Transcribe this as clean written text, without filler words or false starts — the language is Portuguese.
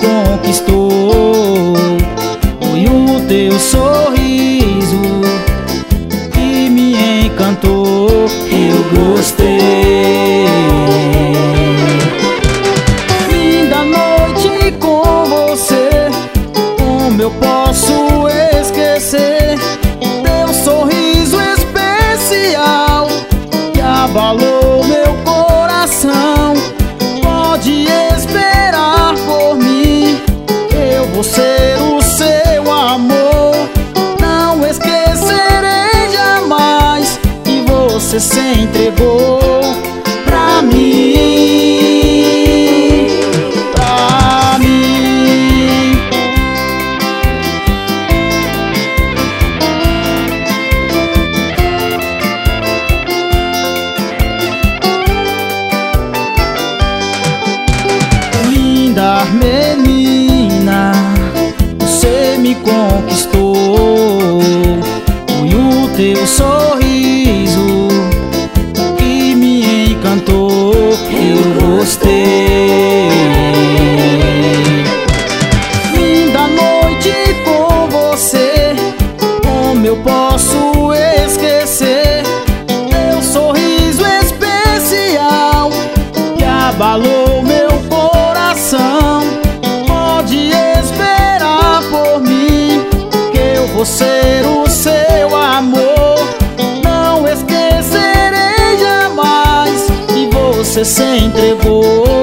conquistou. Foi o teu sorriso que me encantou. Eu gostei. Linda noite com você, como eu posso esquecer teu sorriso especial que abalou meu coração. Pode esperar por mim, eu vou ser o seu amor. Não esquecerei jamais que você se entregou pra mim, pra mim. Linda menina, você me conquistou. Foi o teu sorriso que me encantou. Eu gostei. Linda noite com você, como eu posso esquecer teu sorriso especial que abalou meu coração. Pode esperar por mim, que eu vou ser o seu amor. Não esquecerei jamais que você se entregou